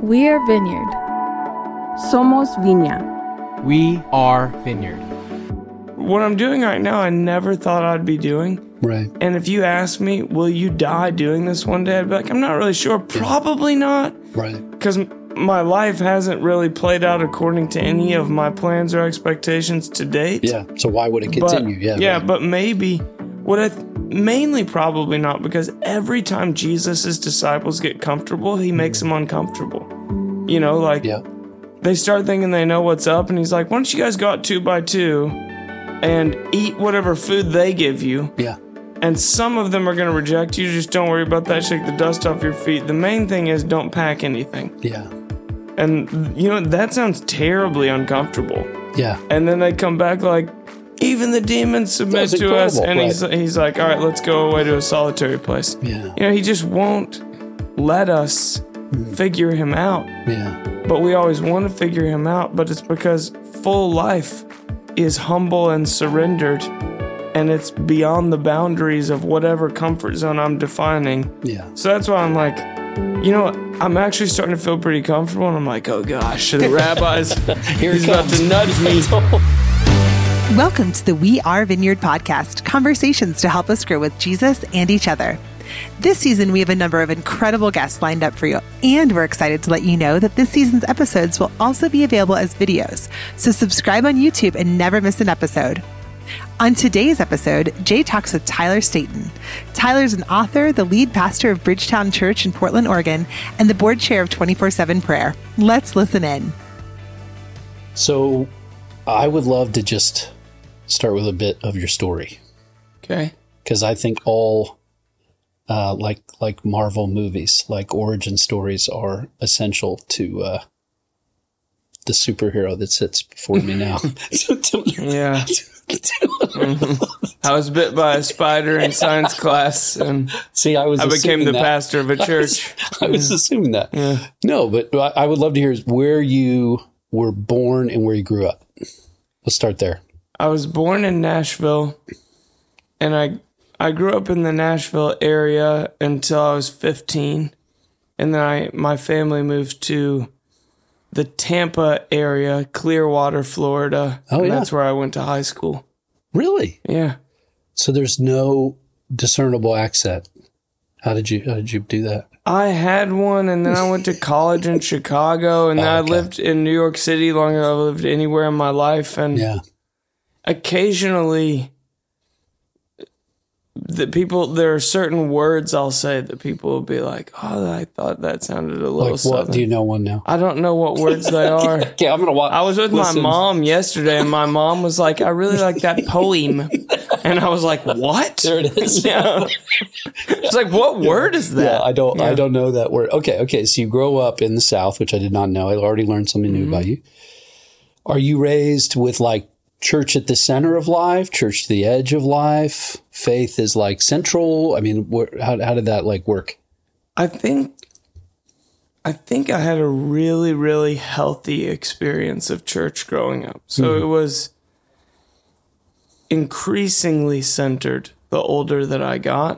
We are Vineyard. Somos Viña. We are Vineyard. What I'm doing right now, I never thought I'd be doing. Right. And if you ask me, will you die doing this one day? I'd be like, I'm not really sure. Probably not. Right. Because my life hasn't really played out according to any of my plans or expectations to date. Yeah. So why would it continue? But maybe mainly probably not, because every time Jesus' disciples get comfortable, he makes them uncomfortable. You know, like they start thinking they know what's up, and he's like, why don't you guys go out 2 by 2 and eat whatever food they give you? Yeah. And some of them are going to reject you. Just don't worry about that. Shake the dust off your feet. The main thing is don't pack anything. Yeah. And, you know, that sounds terribly uncomfortable. Yeah. And then they come back like, even the demons submit to us. And he's like, all right, let's go away to a solitary place. Yeah. You know, he just won't let us figure him out. Yeah. But we always want to figure him out. But it's because full life is humble and surrendered. And it's beyond the boundaries of whatever comfort zone I'm defining. Yeah. So that's why I'm like, you know, I'm actually starting to feel pretty comfortable. And I'm like, oh gosh, the rabbis, he's about to nudge me. Welcome to the We Are Vineyard podcast, conversations to help us grow with Jesus and each other. This season, we have a number of incredible guests lined up for you, and we're excited to let you know that this season's episodes will also be available as videos. So subscribe on YouTube and never miss an episode. On today's episode, Jay talks with Tyler Staton. Tyler's an author, the lead pastor of Bridgetown Church in Portland, Oregon, and the board chair of 24/7 Prayer. Let's listen in. So I would love to just start with a bit of your story. Okay. Because I think all, like Marvel movies, like origin stories are essential to the superhero that sits before me now. Yeah. I was bit by a spider in science class, and I became the pastor of a church. I was assuming that. Yeah. No, but I would love to hear where you were born and where you grew up. Let's start there. I was born in Nashville, and I grew up in the Nashville area until I was 15, and then my family moved to the Tampa area, Clearwater, Florida. Oh, That's where I went to high school. Really? Yeah. So there's no discernible accent. How did you do that? I had one, and then I went to college in Chicago, and then I lived in New York City longer than I've lived anywhere in my life. And occasionally, there are certain words I'll say that people will be like, oh, I thought that sounded a little southern. What? Do you know one now? I don't know what words they are. Okay, I'm going to watch. I was with my mom yesterday, and my mom was like, I really like that poem. And I was like, what? There it is. Yeah. She's like, what word is that? Yeah, I don't know that word. Okay. So you grow up in the South, which I did not know. I already learned something new about you. Are you raised with like church at the center of life, church to the edge of life? Faith is like central. I mean, how did that like work? I think I had a really, really healthy experience of church growing up. So it was increasingly centered the older that I got,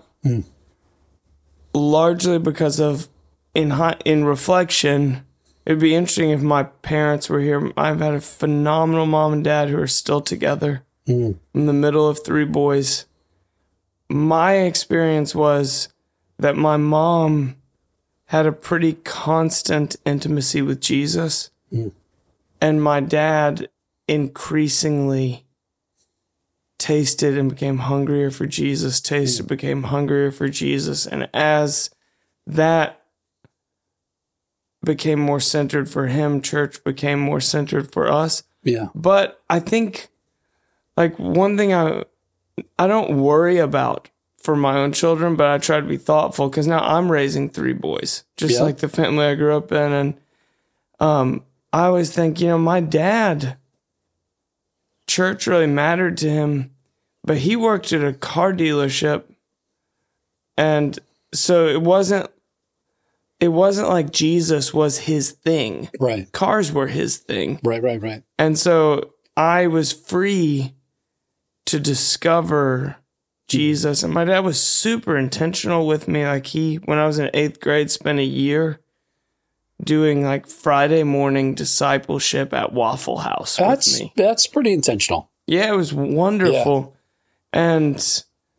largely because of in reflection. It'd be interesting if my parents were here. I've had a phenomenal mom and dad who are still together. I'm the middle of 3 boys. My experience was that my mom had a pretty constant intimacy with Jesus, and my dad increasingly tasted and became hungrier for Jesus, became hungrier for Jesus. And as that became more centered for him, church became more centered for us. Yeah. But I think, like, one thing I don't worry about for my own children, but I try to be thoughtful, because now I'm raising 3 boys, just like the family I grew up in. And I always think, you know, my dad, church really mattered to him, but he worked at a car dealership. And so it wasn't like Jesus was his thing. Right. Cars were his thing. Right. And so I was free to discover Jesus. And my dad was super intentional with me. Like when I was in 8th grade, spent a year doing like Friday morning discipleship at Waffle House with me. That's pretty intentional. Yeah, it was wonderful. Yeah. And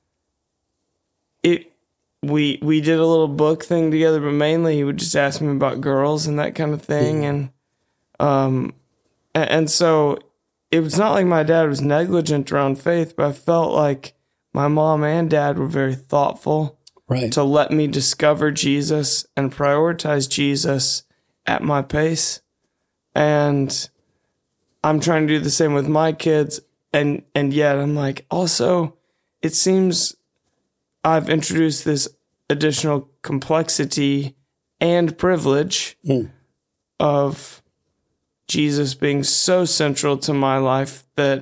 we did a little book thing together, but mainly he would just ask me about girls and that kind of thing. And so it was not like my dad was negligent around faith, but I felt like my mom and dad were very thoughtful to let me discover Jesus and prioritize Jesus at my pace. And I'm trying to do the same with my kids. And yet I'm like, also, it seems I've introduced this additional complexity and privilege of Jesus being so central to my life that,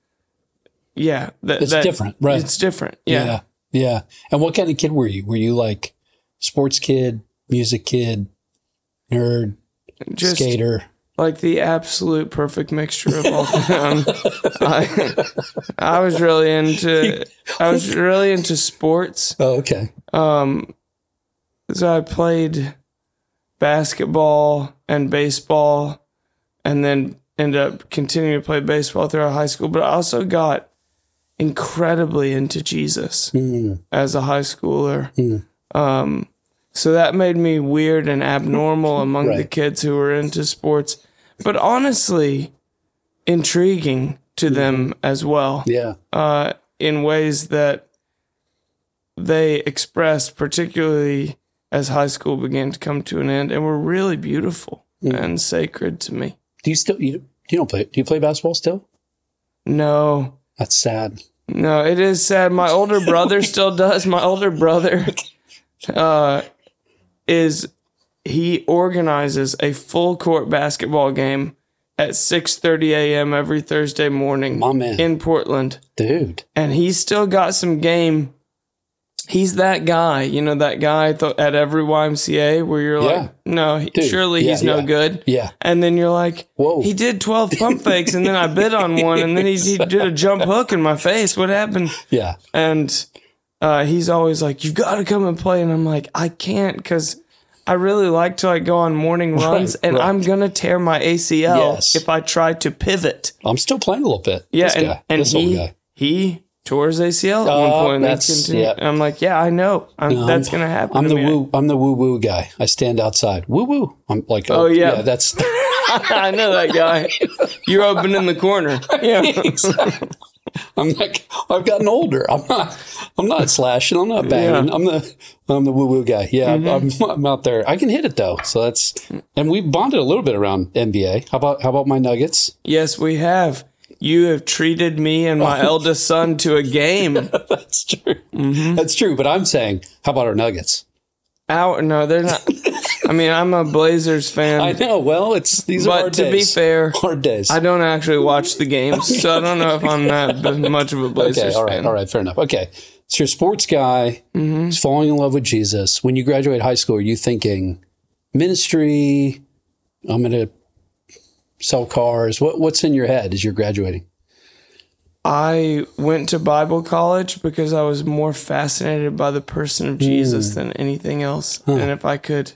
it's different, right? It's different. Yeah. Yeah. And what kind of kid were you? Were you like sports kid, music kid, nerd, just skater? Like the absolute perfect mixture of all. I was really into sports. Oh, okay. So I played basketball and baseball, and then ended up continuing to play baseball throughout high school. But I also got incredibly into Jesus as a high schooler. So that made me weird and abnormal among the kids who were into sports, but honestly intriguing to them as well. Yeah. In ways that they expressed, particularly as high school began to come to an end, and were really beautiful and sacred to me. Do you play basketball still? No. That's sad. No, it is sad. My older brother still does. My older brother he organizes a full court basketball game at 6:30 a.m. every Thursday morning. My man. In Portland. Dude. And he's still got some game. He's that guy, that guy at every YMCA where you're like, no, surely he's no good. Yeah. And then you're like, whoa, he did 12 pump fakes and then I bid on one and then he did a jump hook in my face. What happened? Yeah. And he's always like, you've got to come and play. And I'm like, I can't because I really like to go on morning runs and I'm going to tear my ACL if I try to pivot. I'm still playing a little bit. Yeah. He tore his ACL at one point. And I'm like, yeah, I know. That's going to happen. I'm the woo guy. I stand outside. Woo woo. I'm like, that's. I know that guy. You're open in the corner. Yeah. Exactly. I'm like, I've gotten older. I'm not slashing. I'm not banging. Yeah. I'm the woo woo guy. Yeah. I'm out there. I can hit it though. So and we bonded a little bit around NBA. How about my Nuggets? Yes, we have. You have treated me and my eldest son to a game. That's true. That's true. But I'm saying, how about our Nuggets? No, they're not. I mean, I'm a Blazers fan. I know. Well, these are hard days. But to be fair, hard days. I don't actually watch the games, so I don't know if I'm that much of a Blazers fan. All right, fair enough. Okay, so you're a sports guy who's falling in love with Jesus. When you graduate high school, are you thinking ministry? I'm going to sell cars. What's in your head as you're graduating? I went to Bible college because I was more fascinated by the person of Jesus than anything else. And if I could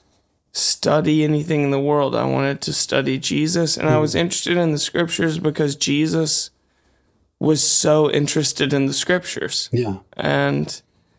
study anything in the world, I wanted to study Jesus. And I was interested in the scriptures because Jesus was so interested in the scriptures. Yeah. And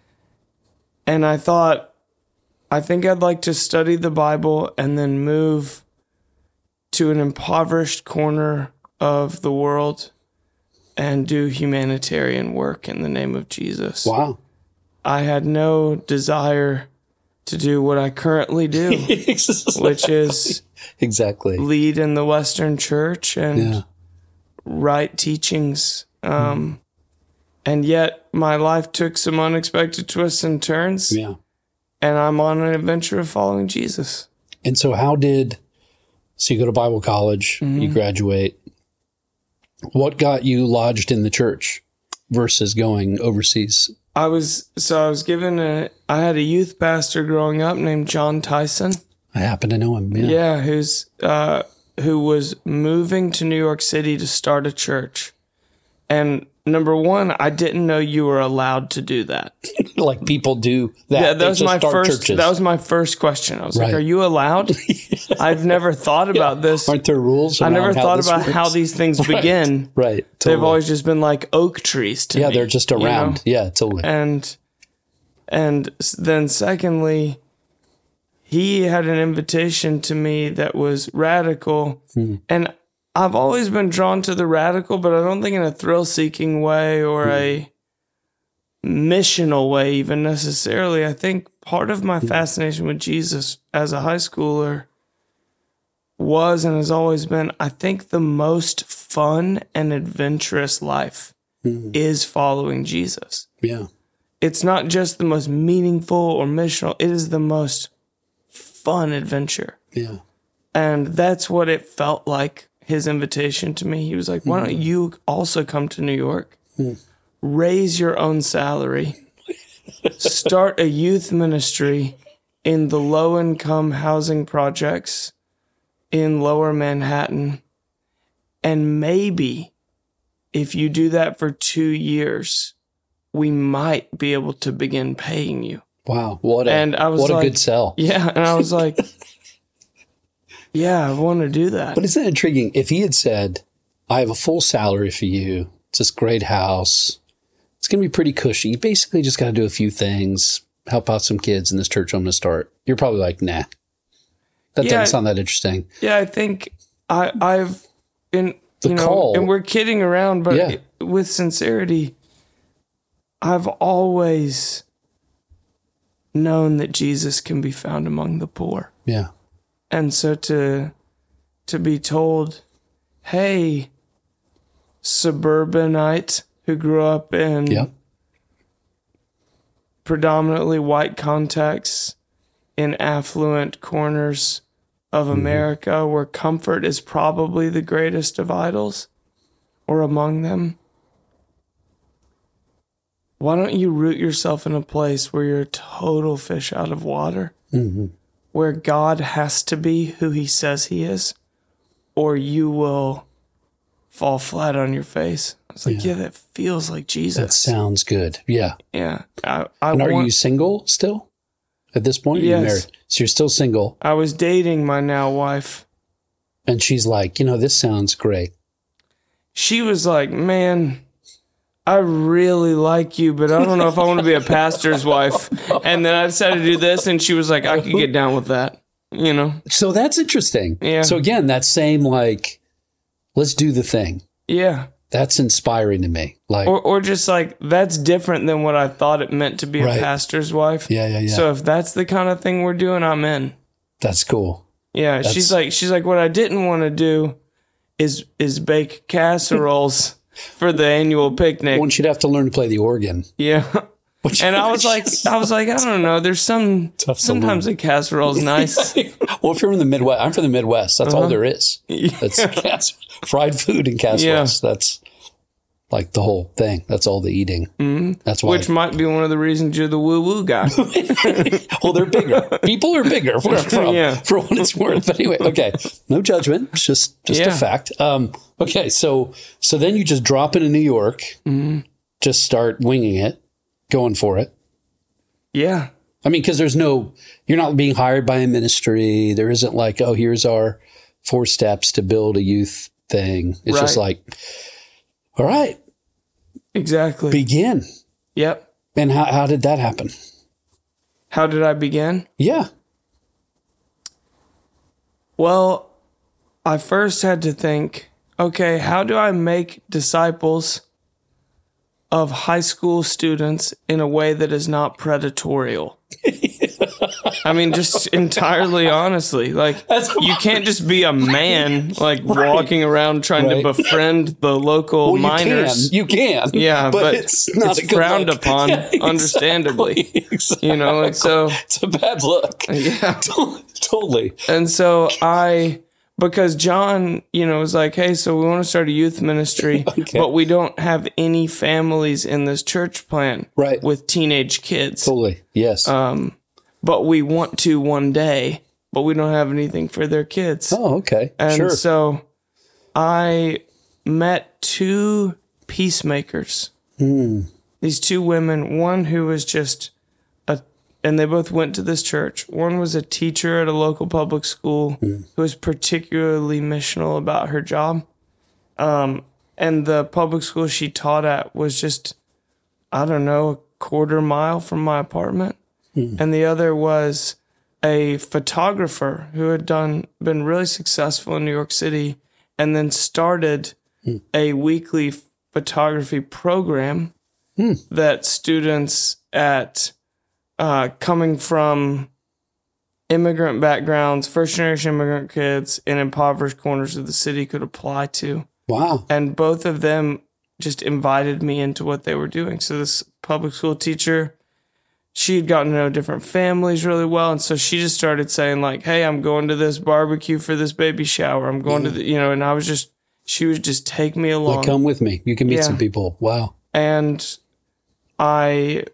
I thought, I think I'd like to study the Bible and then move to an impoverished corner of the world and do humanitarian work in the name of Jesus. Wow. I had no desire to do what I currently do, which is lead in the Western church and write teachings. And yet my life took some unexpected twists and turns. Yeah. And I'm on an adventure of following Jesus. And so so you go to Bible college, you graduate. What got you lodged in the church versus going overseas? I had a youth pastor growing up named John Tyson. I happen to know him. Yeah, who was moving to New York City to start a church. And number one, I didn't know you were allowed to do that. Like people do that. Yeah, They just start churches. that was my first question. I was like, Right. are you allowed? I've never thought about this. Aren't there rules? I never around thought this about works? how these things begin. Right. They've Totally. always just been like oak trees to me. Yeah, they're just you know? around. Yeah, totally. And then secondly, he had an invitation to me that was radical. And I've always been drawn to the radical, but I don't think in a thrill-seeking way or a missional way even necessarily. I think part of my fascination with Jesus as a high schooler was and has always been, I think the most fun and adventurous life is following Jesus. Yeah. It's not just the most meaningful or missional, it is the most fun adventure. Yeah. And that's what it felt like, his invitation to me. He was like, why don't you also come to New York, raise your own salary, start a youth ministry in the low-income housing projects in Lower Manhattan, and maybe if you do that for 2 years, we might be able to begin paying you. Wow. What a like, good sell. Yeah. And I was like, yeah, I want to do that. But isn't it intriguing? If he had said, I have a full salary for you, it's this great house, it's going to be pretty cushy. You basically just got to do a few things, help out some kids in this church I'm going to start. You're probably like, nah, that doesn't sound that interesting. Yeah, I think I've been, call. and we're kidding around, but Yeah. with sincerity, I've always known that Jesus can be found among the poor. Yeah. And so to be told, hey, suburbanite who grew up in Yeah. predominantly white contexts in affluent corners of America where comfort is probably the greatest of idols or among them. Why don't you root yourself in a place where you're a total fish out of water? Where God has to be who he says he is, or you will fall flat on your face. I was like, yeah, that feels like Jesus. That sounds good. Yeah. Yeah. And are you single still at this point? Or Yes. you married? So you're still single. I was dating my now wife. And she's like, this sounds great. She was like, man, I really like you, but I don't know if I want to be a pastor's wife. And then I decided to do this, and she was like, I could get down with that, So that's interesting. Yeah. So again, that same like, let's do the thing. Yeah. That's inspiring to me. Like, Or just like, that's different than what I thought it meant to be a Right. pastor's wife. Yeah. So if that's the kind of thing we're doing, I'm in. That's cool. Yeah. She's like, what I didn't want to do is bake casseroles for the annual picnic. Well, she'd have to learn to play the organ. Yeah. And I was like, I don't know. There's sometimes a casserole's nice. Well, if you're in the Midwest, I'm from the Midwest. That's all there is. That's fried food and casseroles. Yeah. That's like the whole thing. That's all the eating. That's why. Which might be one of the reasons you're the woo-woo guy. Well, they're bigger. People are bigger where I'm from, Yeah. for what it's worth. But anyway, okay. No judgment. It's just a fact. Okay. So then you just drop into New York, just start winging it, going for it. Yeah. I mean, because you're not being hired by a ministry. There isn't like, oh, here's our 4 steps to build a youth thing. It's just Right. like, all right, Exactly. begin. Yep. And how did that happen? How did I begin? Yeah. Well, I first had to think, okay, how do I make disciples of high school students in a way that is not predatorial? I mean, just entirely honestly, like you can't just be a man like walking around trying to befriend the local minors. You can. Yeah, but it's not a good frowned look. upon, Yeah, exactly. understandably. Exactly. Like so. It's a bad look. Yeah. Totally. And so because John, was like, hey, so we want to start a youth ministry, but we don't have any families in this church plant with teenage kids. Totally. Yes. But we want to one day, but we don't have anything for their kids. Oh, okay. And sure. so I met 2 peacemakers these two women, one who was just and they both went to this church. One was a teacher at a local public school who was particularly missional about her job. And the public school she taught at was just, I don't know, a quarter mile from my apartment. And the other was a photographer who had been really successful in New York City and then started a weekly photography program that students at coming from immigrant backgrounds, first-generation immigrant kids in impoverished corners of the city could apply to. Wow. And both of them just invited me into what they were doing. So this public school teacher, she had gotten to know different families really well. And so she just started saying like, hey, I'm going to this barbecue for this baby shower. I'm going to the, and she would just take me along. Like, come with me. You can meet some people. Wow. And I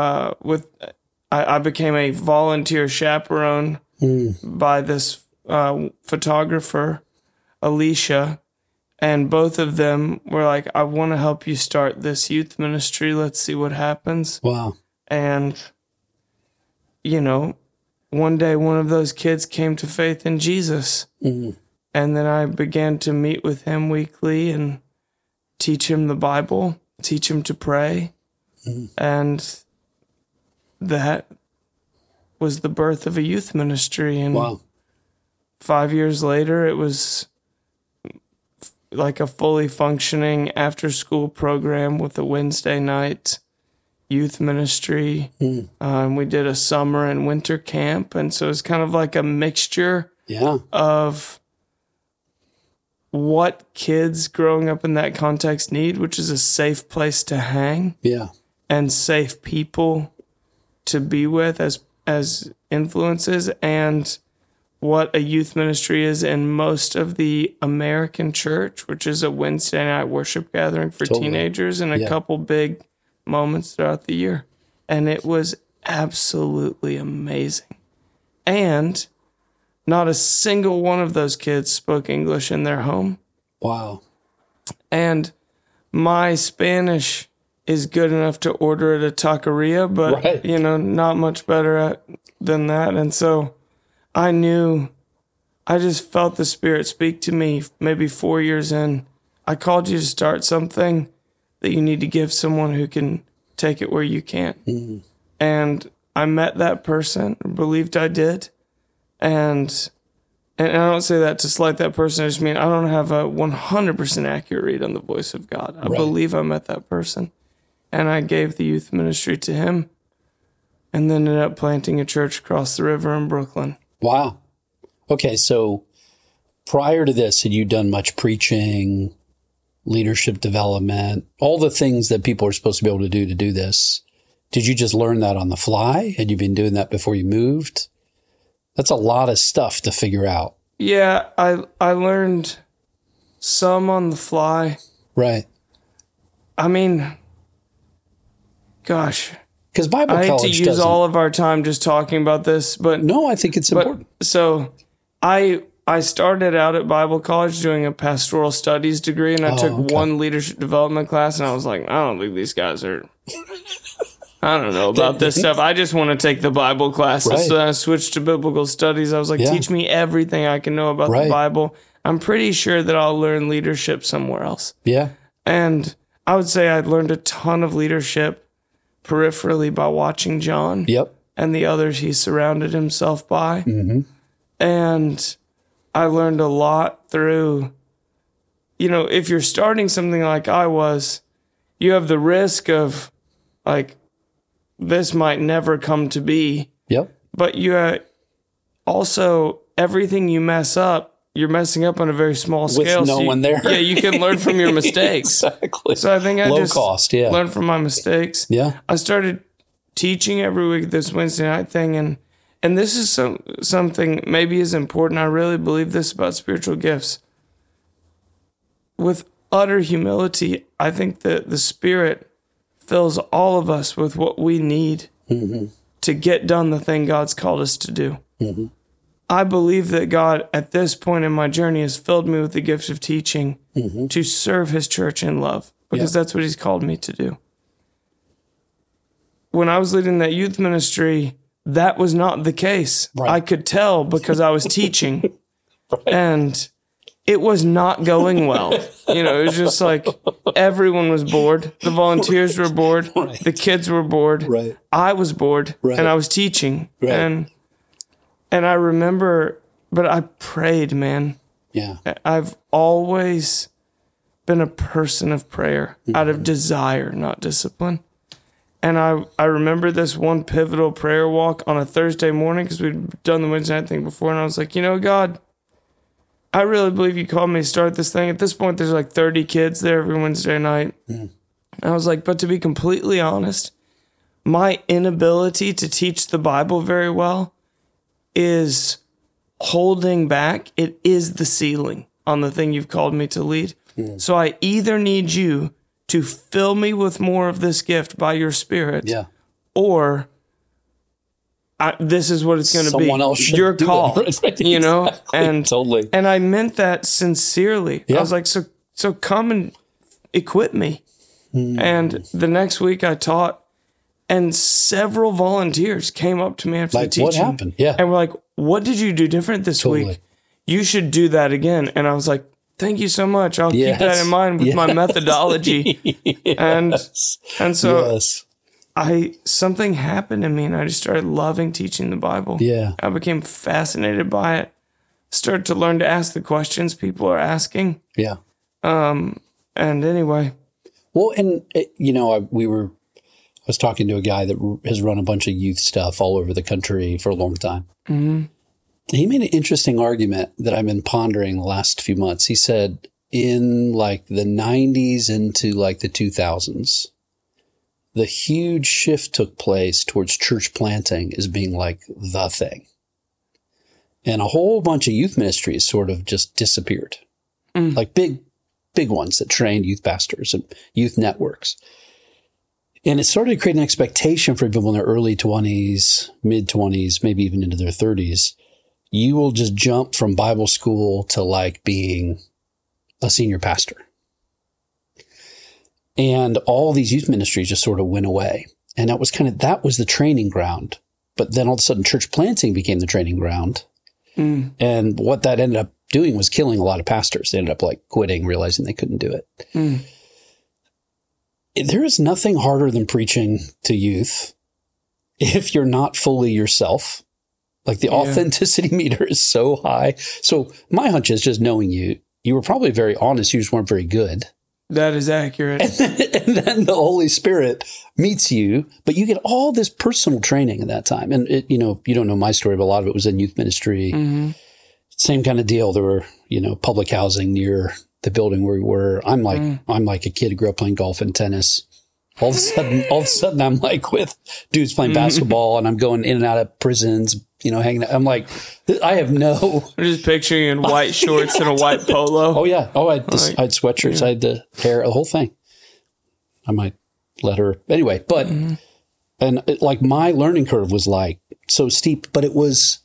became a volunteer chaperone by this photographer, Alicia, and both of them were like, I want to help you start this youth ministry. Let's see what happens. Wow. And, one day one of those kids came to faith in Jesus. And then I began to meet with him weekly and teach him the Bible, teach him to pray. And that was the birth of a youth ministry. And wow. 5 years later, it was like a fully functioning after-school program with a Wednesday night youth ministry. And we did a summer and winter camp. And so it's kind of like a mixture of what kids growing up in that context need, which is a safe place to hang. Yeah. And safe people to be with as influences, and what a youth ministry is in most of the American church, which is a Wednesday night worship gathering for teenagers and a couple big moments throughout the year. And it was absolutely amazing. And not a single one of those kids spoke English in their home. Wow. And my Spanish is good enough to order at a taqueria, but, not much better than that. And so I just felt the Spirit speak to me maybe 4 years in. I called you to start something that you need to give someone who can take it where you can't. And I met that person, or believed I did. And I don't say that to slight that person. I just mean I don't have a 100% accurate read on the voice of God. I believe I met that person. And I gave the youth ministry to him, and then ended up planting a church across the river in Brooklyn. Wow. Okay, so prior to this, had you done much preaching, leadership development, all the things that people are supposed to be able to do this? Did you just learn that on the fly? Had you been doing that before you moved? That's a lot of stuff to figure out. Yeah, I learned some on the fly. Right. I mean, gosh. Because Bible college I hate to use all of our time just talking about this, but... No, I think it's important. So I started out at Bible college doing a pastoral studies degree, and I took one leadership development class, and I was like, I don't think these guys are... I don't know about this stuff. I just want to take the Bible classes. Right. So I switched to biblical studies. I was like, teach me everything I can know about the Bible. I'm pretty sure that I'll learn leadership somewhere else. Yeah. And I would say I'd learned a ton of leadership peripherally by watching John. Yep. And the others he surrounded himself by. Mm-hmm. And I learned a lot through, if you're starting something like I was, you have the risk of, like, this might never come to be. Yep. But you also, everything you mess up, you're messing up on a very small scale. With no one there. Yeah, you can learn from your mistakes. Exactly. So I think I learned from my mistakes. Yeah. I started teaching every week this Wednesday night thing, and this is something maybe is important. I really believe this about spiritual gifts. With utter humility, I think that the Spirit fills all of us with what we need to get done the thing God's called us to do. Mm-hmm. I believe that God, at this point in my journey, has filled me with the gift of teaching to serve his church in love, because that's what he's called me to do. when I was leading that youth ministry, that was not the case. Right. I could tell because I was teaching. And it was not going well. It was just like everyone was bored. The volunteers were bored. Right. The kids were bored. Right. I was bored. Right. And I was teaching. Right. And I remember, but I prayed, man. Yeah. I've always been a person of prayer out of desire, not discipline. And I remember this one pivotal prayer walk on a Thursday morning because we'd done the Wednesday night thing before. And I was like, God, I really believe you called me to start this thing. At this point, there's like 30 kids there every Wednesday night. And I was like, but to be completely honest, my inability to teach the Bible very well is holding back. It is the ceiling on the thing you've called me to lead. So I either need you to fill me with more of this gift by your Spirit, or this is what it's going to be. Someone else should your do call, it. Right. Exactly. and totally. And I meant that sincerely. I was like, so come and equip me. And the next week I taught, and several volunteers came up to me after the teaching. What happened? Yeah. And were like, what did you do different this week? You should do that again. And I was like, thank you so much. I'll keep that in mind with my methodology. And so something happened to me, and I just started loving teaching the Bible. Yeah. I became fascinated by it. Started to learn to ask the questions people are asking. Yeah. And anyway. Well, and I was talking to a guy that has run a bunch of youth stuff all over the country for a long time. Mm-hmm. He made an interesting argument that I've been pondering the last few months. He said in like the 90s into like the 2000s, the huge shift took place towards church planting as being like the thing. And a whole bunch of youth ministries sort of just disappeared. Like big ones that trained youth pastors and youth networks. And it started to create an expectation for people in their early 20s, mid 20s, maybe even into their 30s. You will just jump from Bible school to like being a senior pastor. And all these youth ministries just sort of went away. And that was the training ground. But then all of a sudden church planting became the training ground. And what that ended up doing was killing a lot of pastors. They ended up like quitting, realizing they couldn't do it. There is nothing harder than preaching to youth if you're not fully yourself. Like the authenticity meter is so high. So my hunch is just knowing you were probably very honest. You just weren't very good. That is accurate. And then the Holy Spirit meets you, but you get all this personal training at that time. And you don't know my story, but a lot of it was in youth ministry. Same kind of deal. There were, public housing near the building where we were. I'm like a kid who grew up playing golf and tennis. All of a sudden I'm like with dudes playing basketball, and I'm going in and out of prisons, hanging out. I'm like, I have no. I'm just picturing you in white shorts and a white polo. Oh yeah. Oh, I had sweatshirts. I had the hair, the whole thing. I might let her anyway, but, and my learning curve was like so steep, but it was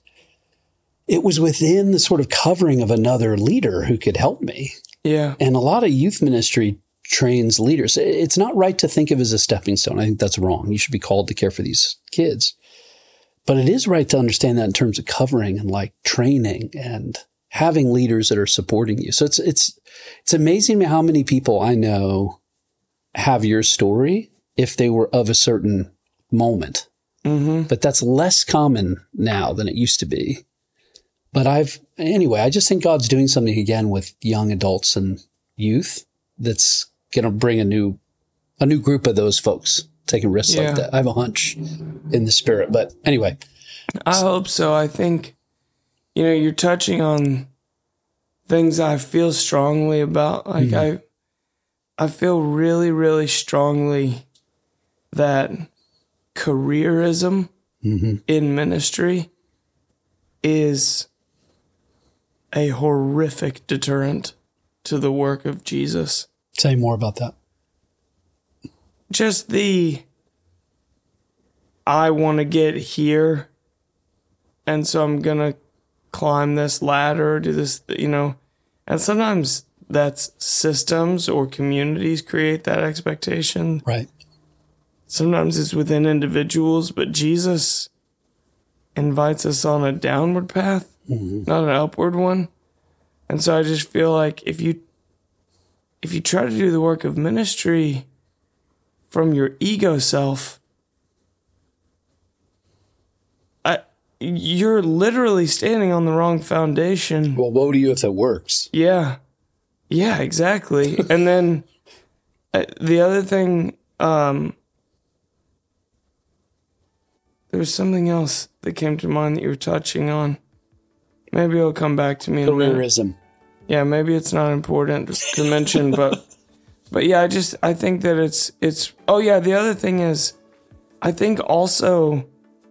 within the sort of covering of another leader who could help me. Yeah. And a lot of youth ministry trains leaders. It's not right to think of it as a stepping stone. I think that's wrong. You should be called to care for these kids. But it is right to understand that in terms of covering and like training and having leaders that are supporting you. So it's amazing how many people I know have your story if they were of a certain moment. But that's less common now than it used to be. But I just think God's doing something again with young adults and youth that's going to bring a new group of those folks taking risks like that. I have a hunch in the spirit, but anyway. I hope so. I think, you're touching on things I feel strongly about. Like I feel really, really strongly that careerism in ministry is a horrific deterrent to the work of Jesus. Say more about that. Just I want to get here, and so I'm going to climb this ladder, do this, and sometimes that's systems or communities create that expectation. Right. sometimes it's within individuals, but Jesus invites us on a downward path, not an upward one. And so I just feel like if you try to do the work of ministry from your ego self, you're literally standing on the wrong foundation. Well, woe to you if it works. Yeah, exactly. And then the other thing, there was something else that came to mind that you were touching on. Maybe it'll come back to me in a minute. Careerism. Yeah, maybe it's not important to mention, but yeah, I think that it's. Oh yeah, the other thing is, I think also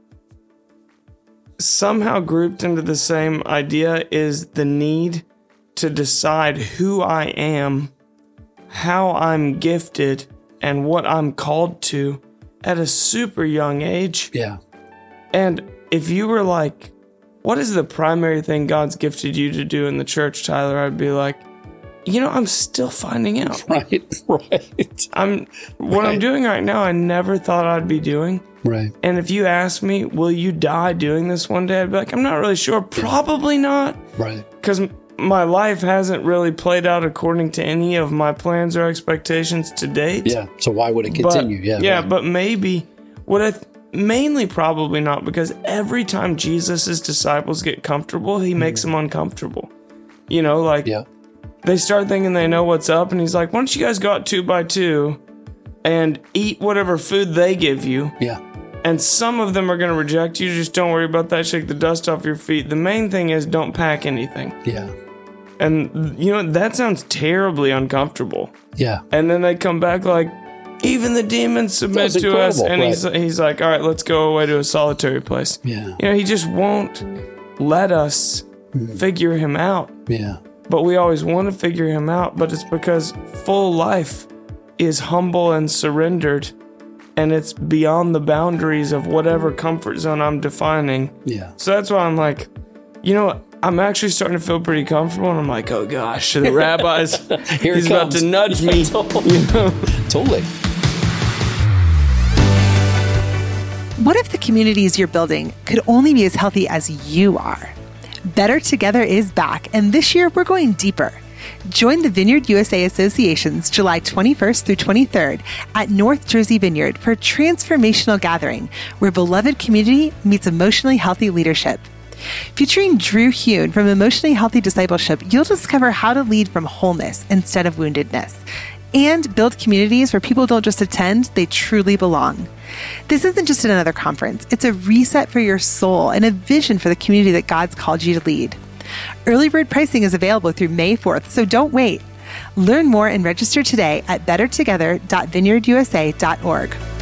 somehow grouped into the same idea is the need to decide who I am, how I'm gifted, and what I'm called to at a super young age. Yeah. And if you were like, what is the primary thing God's gifted you to do in the church, Tyler? I'd be like, I'm still finding out. Right. What I'm doing right now, I never thought I'd be doing. Right. And if you ask me, will you die doing this one day? I'd be like, I'm not really sure. Probably not. Right. Because my life hasn't really played out according to any of my plans or expectations to date. Yeah. So why would it continue? But maybe mainly probably not, because every time Jesus' disciples get comfortable, he makes them uncomfortable. They start thinking they know what's up, and he's like, why don't you guys go out 2 by 2 and eat whatever food they give you? Yeah. And some of them are going to reject you. Just don't worry about that. Shake the dust off your feet. The main thing is don't pack anything. Yeah. And, that sounds terribly uncomfortable. Yeah. And then they come back like, even the demons submit to us. And he's like, all right, let's go away to a solitary place. Yeah. He just won't let us figure him out. Yeah. But we always want to figure him out. But it's because full life is humble and surrendered. And it's beyond the boundaries of whatever comfort zone I'm defining. Yeah. So that's why I'm like, I'm actually starting to feel pretty comfortable. And I'm like, oh gosh, the rabbi's, he's about to nudge me. Totally. What if the communities you're building could only be as healthy as you are? Better Together is back, and this year we're going deeper. Join the Vineyard USA Association's July 21st through 23rd at North Jersey Vineyard for a transformational gathering where beloved community meets emotionally healthy leadership. Featuring Drew Hune from Emotionally Healthy Discipleship, you'll discover how to lead from wholeness instead of woundedness, and build communities where people don't just attend, they truly belong. This isn't just another conference. It's a reset for your soul and a vision for the community that God's called you to lead. Early bird pricing is available through May 4th, so don't wait. Learn more and register today at bettertogether.vineyardusa.org.